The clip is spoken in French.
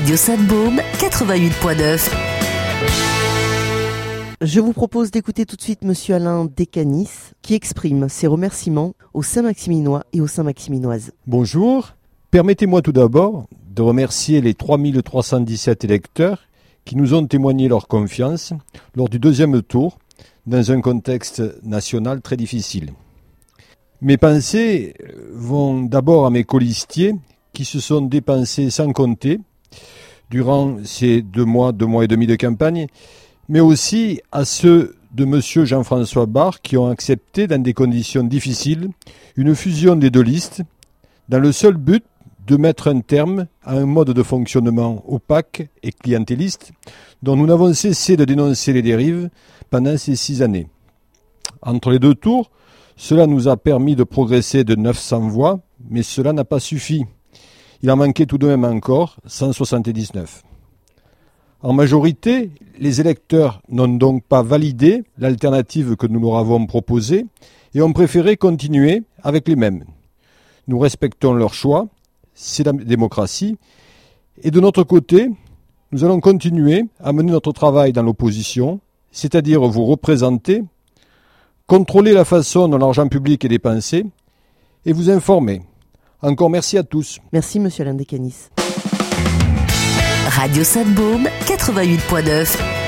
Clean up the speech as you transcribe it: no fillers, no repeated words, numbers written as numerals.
Radio Sat-Baume 88.9. Je vous propose d'écouter tout de suite Monsieur Alain Descanis qui exprime ses remerciements aux Saint-Maximinois et aux Saint-Maximinoises. Bonjour, permettez-moi tout d'abord de remercier les 3317 électeurs qui nous ont témoigné leur confiance lors du deuxième tour dans un contexte national très difficile. Mes pensées vont d'abord à mes colistiers qui se sont dépensés sans compter durant ces 2 mois et demi de campagne, mais aussi à ceux de M. Jean-François Barre qui ont accepté dans des conditions difficiles une fusion des 2 listes dans le seul but de mettre un terme à un mode de fonctionnement opaque et clientéliste dont nous n'avons cessé de dénoncer les dérives pendant ces 6 années. Entre les 2 tours, cela nous a permis de progresser de 900 voix, mais cela n'a pas suffi. Il en manquait tout de même encore 179. En majorité, les électeurs n'ont donc pas validé l'alternative que nous leur avons proposée et ont préféré continuer avec les mêmes. Nous respectons leur choix, c'est la démocratie, et de notre côté, nous allons continuer à mener notre travail dans l'opposition, c'est-à-dire vous représenter, contrôler la façon dont l'argent public est dépensé et vous informer. Encore merci à tous. Merci Monsieur Alain Descanis. Radio Sat-Baume 88.9.